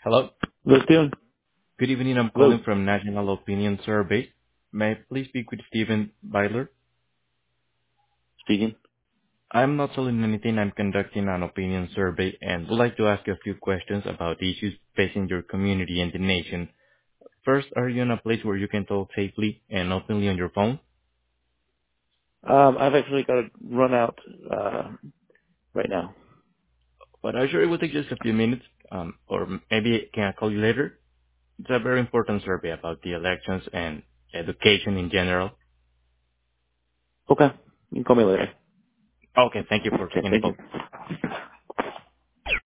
Hello. Let's do it. Good evening. I'm Hello. calling from National Opinion Survey. May I please speak with Stephen Byler? Speaking. I'm not selling anything. I'm conducting an opinion survey and would like to ask you a few questions about the issues facing your community and the nation. First, are you in a place where you can talk safely and openly on your phone? I've actually got to run out right now. But I'm sure it will take just a few minutes, or maybe can I call you later? It's a very important survey about the elections and education in general. Okay. You can call me later. Okay, thank you for Okay. taking the Thank call. you.